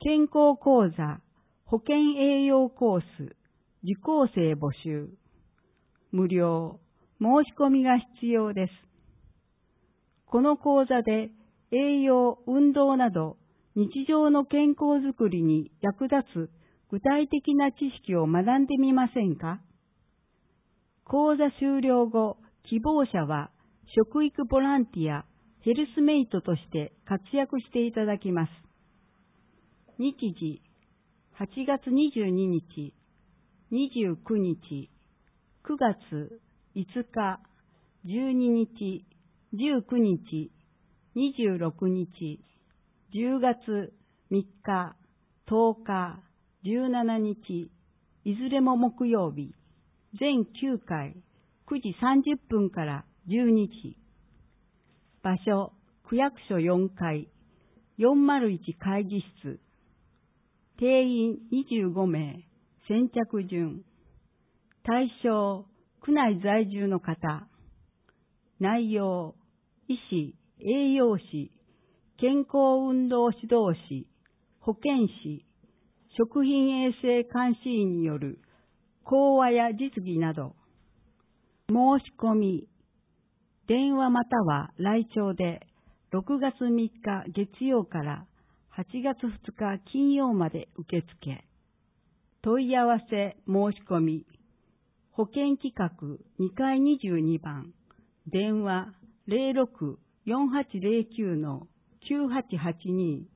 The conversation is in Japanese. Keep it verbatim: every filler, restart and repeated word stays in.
健康講座、保健栄養コース、受講生募集。無料、申し込みが必要です。この講座で栄養、運動など日常の健康づくりに役立つ具体的な知識を学んでみませんか？講座終了後、希望者は食育ボランティア、ヘルスメイトとして活躍していただきます。日時、はちがつにじゅうににち、にじゅうくにち、くがついつか、じゅうににち、じゅうくにち、にじゅうろくにち、じゅうがつみっか、とおか、じゅうしちにち、いずれも木曜日、全きゅうかい、くじさんじゅっぷんからじゅうにじ。場所、区役所よんかい、よんまるいち会議室。定員にじゅうごめい、先着順。対象、区内在住の方。内容、医師、栄養士、健康運動指導士、保健師、食品衛生監視員による講話や実技など。申し込み、電話または来庁でろくがつみっか月曜からはちがつふつか金曜まで受付。問い合わせ申し込み。保健企画にかいにじゅうにばん。電話 ゼロろく よんはちゼロきゅう きゅうはちはちに